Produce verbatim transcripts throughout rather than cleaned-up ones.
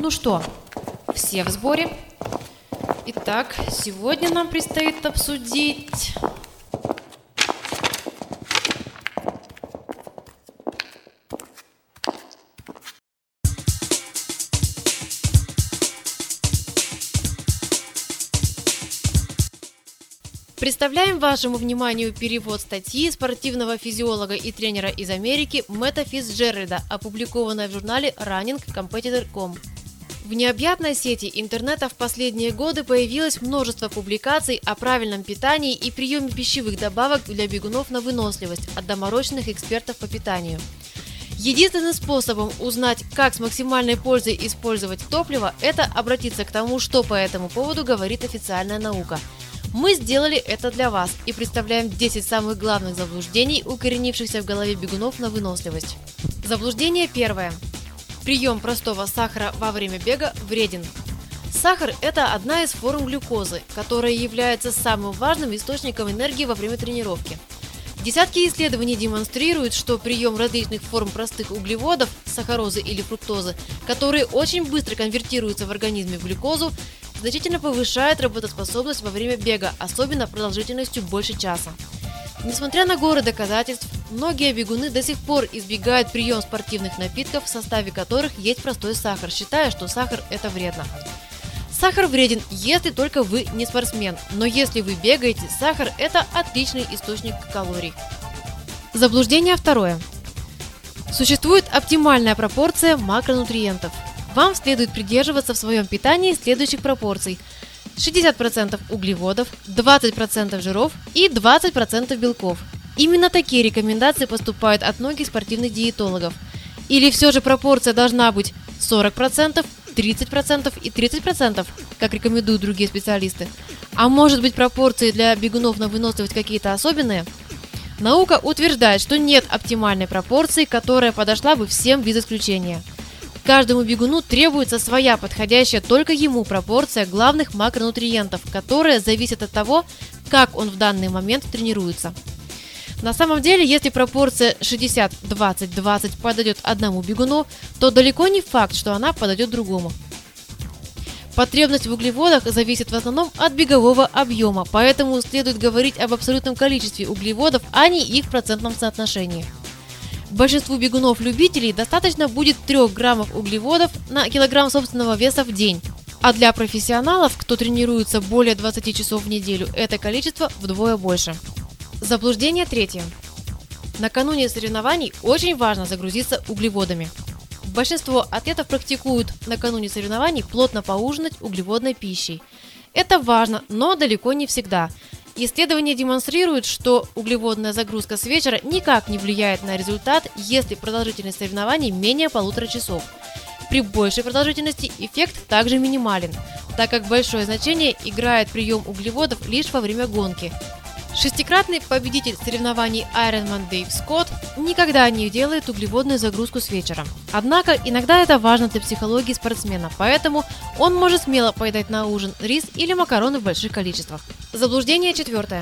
Ну что, все в сборе? Итак, сегодня нам предстоит обсудить... Представляем вашему вниманию перевод статьи спортивного физиолога и тренера из Америки Мэтта Фицджеральда, опубликованной в журнале Running Competitor точка ком. В необъятной сети интернета в последние годы появилось множество публикаций о правильном питании и приеме пищевых добавок для бегунов на выносливость от доморощенных экспертов по питанию. Единственным способом узнать, как с максимальной пользой использовать топливо, это обратиться к тому, что по этому поводу говорит официальная наука. Мы сделали это для вас и представляем десять самых главных заблуждений, укоренившихся в голове бегунов на выносливость. Заблуждение первое. Прием простого сахара во время бега вреден. Сахар – это одна из форм глюкозы, которая является самым важным источником энергии во время тренировки. Десятки исследований демонстрируют, что прием различных форм простых углеводов, сахарозы или фруктозы, которые очень быстро конвертируются в организме в глюкозу, значительно повышает работоспособность во время бега, особенно продолжительностью больше часа. Несмотря на горы доказательств, многие бегуны до сих пор избегают прием спортивных напитков, в составе которых есть простой сахар, считая, что сахар – это вредно. Сахар вреден, если только вы не спортсмен, но если вы бегаете, сахар – это отличный источник калорий. Заблуждение второе. Существует оптимальная пропорция макронутриентов. Вам следует придерживаться в своем питании следующих пропорций: шестьдесят процентов углеводов, двадцать процентов жиров и двадцать процентов белков. Именно такие рекомендации поступают от многих спортивных диетологов. Или все же пропорция должна быть сорок процентов, тридцать процентов и тридцать процентов, как рекомендуют другие специалисты? А может быть, пропорции для бегунов на выносливость какие-то особенные? Наука утверждает, что нет оптимальной пропорции, которая подошла бы всем без исключения. Каждому бегуну требуется своя подходящая только ему пропорция главных макронутриентов, которая зависит от того, как он в данный момент тренируется. На самом деле, если пропорция шестьдесят двадцать двадцать подойдет одному бегуну, то далеко не факт, что она подойдет другому. Потребность в углеводах зависит в основном от бегового объема, поэтому следует говорить об абсолютном количестве углеводов, а не их процентном соотношении. Большинству бегунов-любителей достаточно будет трёх граммов углеводов на килограмм собственного веса в день, а для профессионалов, кто тренируется более двадцати часов в неделю, это количество вдвое больше. Заблуждение третье. Накануне соревнований очень важно загрузиться углеводами. Большинство атлетов практикуют накануне соревнований плотно поужинать углеводной пищей. Это важно, но далеко не всегда. Исследования демонстрируют, что углеводная загрузка с вечера никак не влияет на результат, если продолжительность соревнований менее полутора часов. При большей продолжительности эффект также минимален, так как большое значение играет прием углеводов лишь во время гонки. Шестикратный победитель соревнований Ironman Дэйв Скотт никогда не делает углеводную загрузку с вечера. Однако иногда это важно для психологии спортсмена, поэтому он может смело поедать на ужин рис или макароны в больших количествах. Заблуждение четвертое.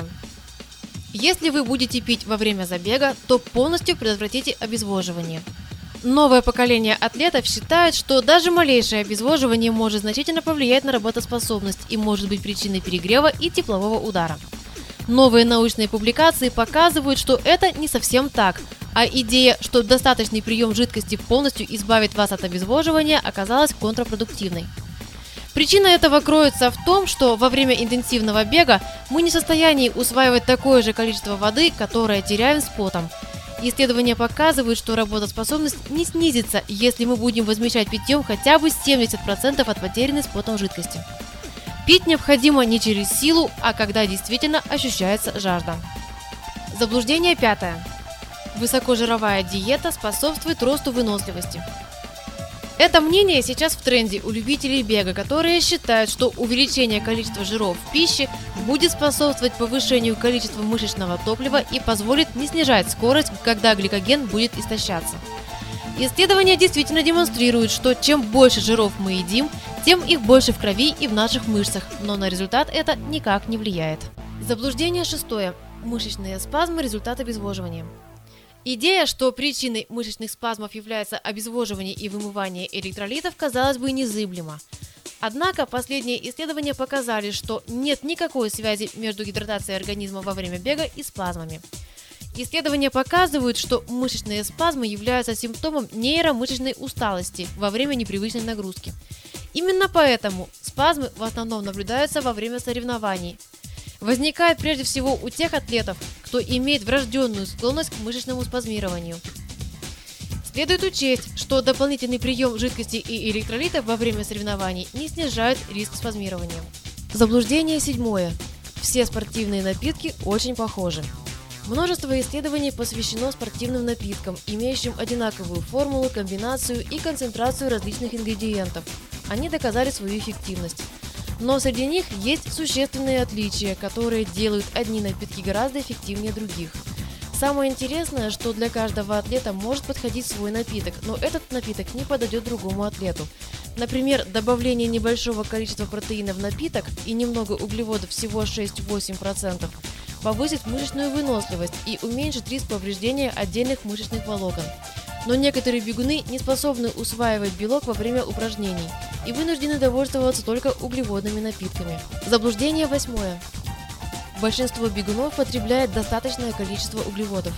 Если вы будете пить во время забега, то полностью предотвратите обезвоживание. Новое поколение атлетов считает, что даже малейшее обезвоживание может значительно повлиять на работоспособность и может быть причиной перегрева и теплового удара. Новые научные публикации показывают, что это не совсем так, а идея, что достаточный прием жидкости полностью избавит вас от обезвоживания, оказалась контрпродуктивной. Причина этого кроется в том, что во время интенсивного бега мы не в состоянии усваивать такое же количество воды, которое теряем с потом. Исследования показывают, что работоспособность не снизится, если мы будем возмещать питьем хотя бы семьдесят процентов от потерянной с потом жидкости. Пить необходимо не через силу, а когда действительно ощущается жажда. Заблуждение пятое. Высокожировая диета способствует росту выносливости. Это мнение сейчас в тренде у любителей бега, которые считают, что увеличение количества жиров в пище будет способствовать повышению количества мышечного топлива и позволит не снижать скорость, когда гликоген будет истощаться. Исследования действительно демонстрируют, что чем больше жиров мы едим, тем их больше в крови и в наших мышцах, но на результат это никак не влияет. Заблуждение шестое. Мышечные спазмы – результат обезвоживания. Идея, что причиной мышечных спазмов является обезвоживание и вымывание электролитов, казалось бы, незыблема. Однако последние исследования показали, что нет никакой связи между гидратацией организма во время бега и спазмами. Исследования показывают, что мышечные спазмы являются симптомом нейромышечной усталости во время непривычной нагрузки. Именно поэтому спазмы в основном наблюдаются во время соревнований. Возникает прежде всего у тех атлетов, кто имеет врожденную склонность к мышечному спазмированию. Следует учесть, что дополнительный прием жидкости и электролитов во время соревнований не снижает риск спазмирования. Заблуждение седьмое. Все спортивные напитки очень похожи. Множество исследований посвящено спортивным напиткам, имеющим одинаковую формулу, комбинацию и концентрацию различных ингредиентов. Они доказали свою эффективность. Но среди них есть существенные отличия, которые делают одни напитки гораздо эффективнее других. Самое интересное, что для каждого атлета может подходить свой напиток, но этот напиток не подойдет другому атлету. Например, добавление небольшого количества протеина в напиток и немного углеводов, всего шесть-восемь процентов, повысит мышечную выносливость и уменьшит риск повреждения отдельных мышечных волокон. Но некоторые бегуны не способны усваивать белок во время упражнений и вынуждены довольствоваться только углеводными напитками. Заблуждение восьмое. Большинство бегунов потребляет достаточное количество углеводов.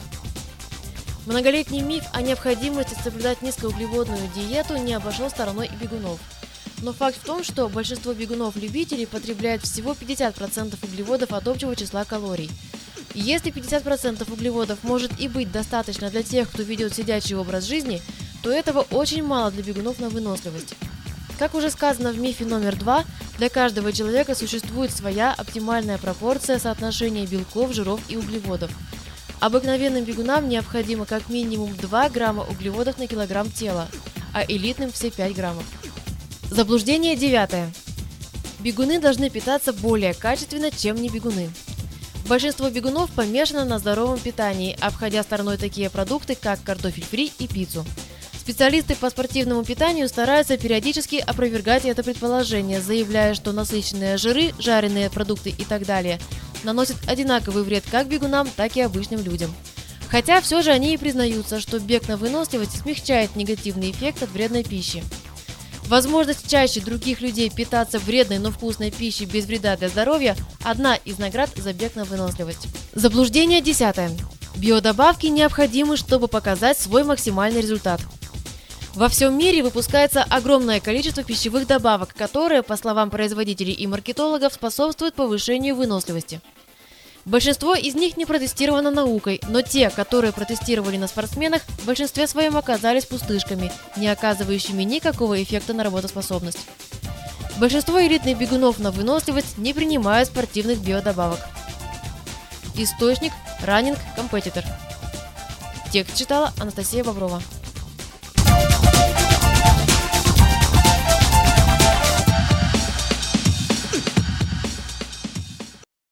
Многолетний миф о необходимости соблюдать низкоуглеводную диету не обошел стороной и бегунов. Но факт в том, что большинство бегунов-любителей потребляет всего пятьдесят процентов углеводов от общего числа калорий. И если пятьдесят процентов углеводов может и быть достаточно для тех, кто ведет сидячий образ жизни, то этого очень мало для бегунов на выносливость. Как уже сказано в мифе номер два, для каждого человека существует своя оптимальная пропорция соотношения белков, жиров и углеводов. Обыкновенным бегунам необходимо как минимум два грамма углеводов на килограмм тела, а элитным все пять граммов. Заблуждение девятое. Бегуны должны питаться более качественно, чем не бегуны. Большинство бегунов помешано на здоровом питании, обходя стороной такие продукты, как картофель фри и пиццу. Специалисты по спортивному питанию стараются периодически опровергать это предположение, заявляя, что насыщенные жиры, жареные продукты и так далее наносят одинаковый вред как бегунам, так и обычным людям. Хотя все же они и признаются, что бег на выносливость смягчает негативный эффект от вредной пищи. Возможность чаще других людей питаться вредной, но вкусной пищей без вреда для здоровья – одна из наград за бег на выносливость. Заблуждение десятое. Биодобавки необходимы, чтобы показать свой максимальный результат. Во всем мире выпускается огромное количество пищевых добавок, которые, по словам производителей и маркетологов, способствуют повышению выносливости. Большинство из них не протестировано наукой, но те, которые протестировали на спортсменах, в большинстве своем оказались пустышками, не оказывающими никакого эффекта на работоспособность. Большинство элитных бегунов на выносливость не принимают спортивных биодобавок. Источник – Running Competitor. Текст читала Анастасия Боброва.